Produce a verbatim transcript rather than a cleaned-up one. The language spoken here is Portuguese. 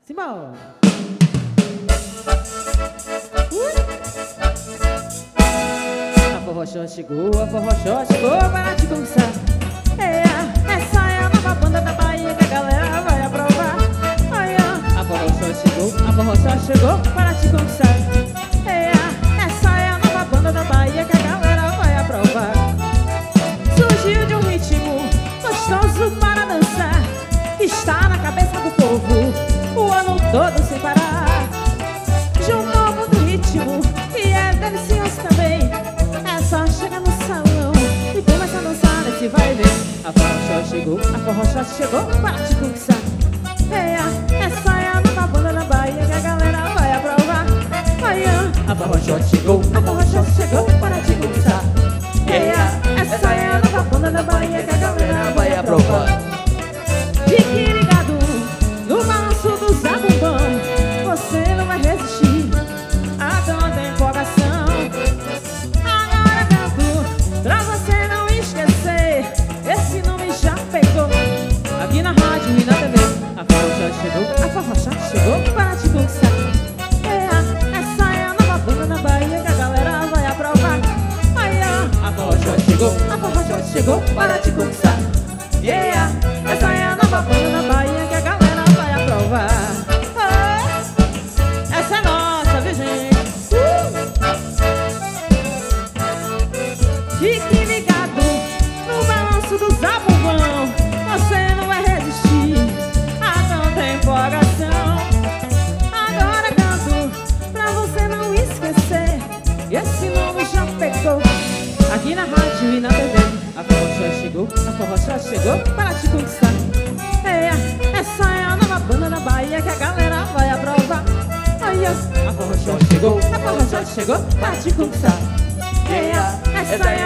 Simão. A forrochó chegou, a forrochó chegou para te conquistar. É, essa é a nova banda da Bahia que a galera vai aprovar. Ai, a forrochó chegou, a forrochó chegou para te conquistar. É, essa é a nova banda da Bahia que a galera vai aprovar. Surgiu de um ritmo gostoso para dançar, que está na cabeça do povo o ano todo sem parar. De um novo outro ritmo que é delicioso também. É só chegar no salão e começar a dançar nesse vai ver. A forrochó chegou, a forrochó chegou para te conquistar. É, essa é a nova banda da Bahia que a galera vai aprovar. Ai, a forrochó chegou, a forrochó chegou para te conquistar. É, essa é a nova banda da Bahia que a galera vai aprovar. Fique ligado no balanço do zabumbão, você não vai resistir a tanta empolgação. Agora canto pra você não esquecer, esse nome já pegou aqui na rádio e na T V. A forrochó chegou, a forrochó chegou para te conquistar. É, essa é a nova banda da Bahia que a galera vai aprovar. Ai, a forrochó chegou, a forrochó chegou para te conquistar. Yeah, essa é a nova banda da Bahia que a galera vai aprovar. Oh, essa é nossa, viu, gente? Uh! Fique ligado no balanço do zabumbão, você não vai resistir a tanta empolgação. Agora canto pra você não esquecer, esse nome já pegou aqui na rádio e na T V. A forrochó chegou, a forrochó chegou para te conquistar. É, essa é a nova banda da Bahia que a galera vai aprovar. A forrochó chegou, a forrochó chegou para te conquistar. É, essa é